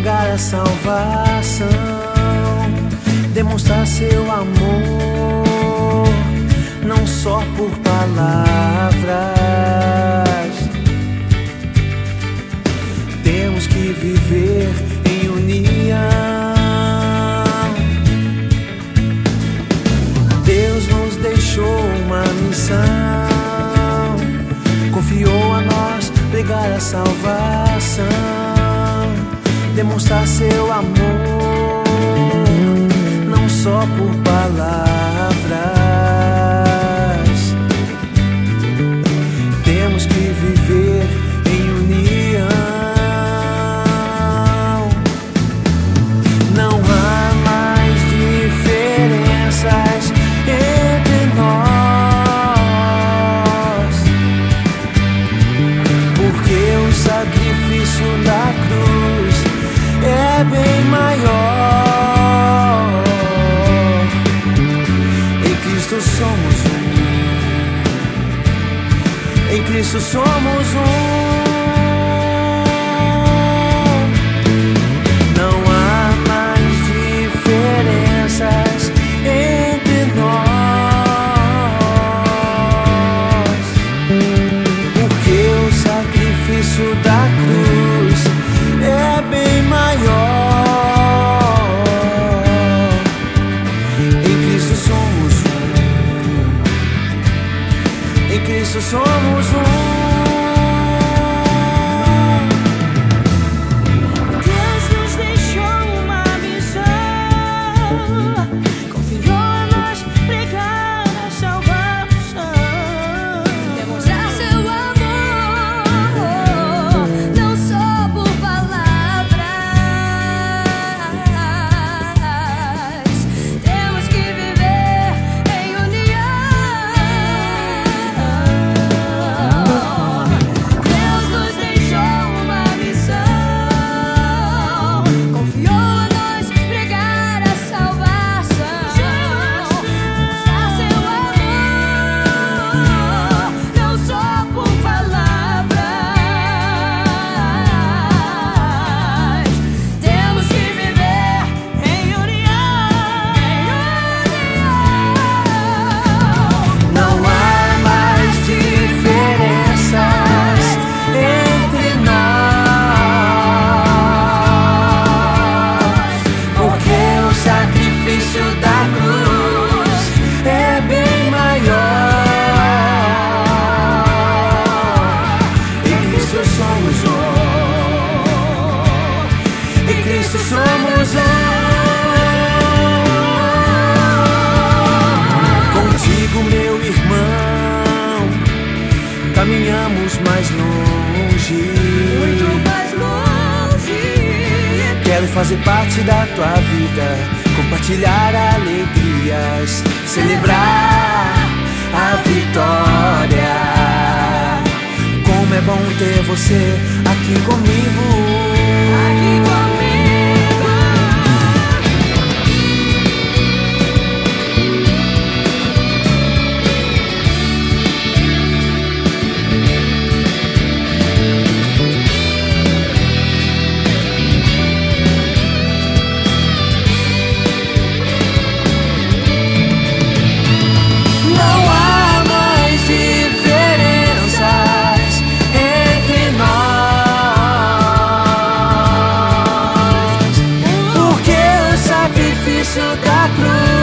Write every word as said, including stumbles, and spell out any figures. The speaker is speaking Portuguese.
pregar a salvação, demonstrar seu amor, não só por palavras. Temos que viver em união. Deus nos deixou uma missão, confiou a nós pregar a salvação, demonstrar seu amor, não só por palavras. Temos que viver em união. Não há mais diferenças entre nós, porque o sacrifício da cruz é bem maior. Em Cristo somos um, em Cristo somos um. Não há mais diferenças entre nós, porque o sacrifício da cruz é bem maior. Em Cristo somos um, em Cristo somos um. Deus nos deixou uma missão, confiou a nós pregar a salvação, demonstrar seu amor, não só por palavras. Temos que viver em união. Deus nos deixou uma missão, confiou a nós pregar a salvação, demonstrar seu amor, não só por palavras. Temos que viver em união. Não há mais diferenças entre nós, porque o sacrifício da cruz é bem maior. Em Cristo somos um, em Cristo somos um. Contigo, meu irmão, caminhamos mais longe. Muito mais longe. Quero fazer parte da tua vida, compartilhar alegrias, celebrar a vitória. Como é bom ter você aqui comigo. Aqui comigo. Não há mais diferenças entre nós, porque o sacrifício da cruz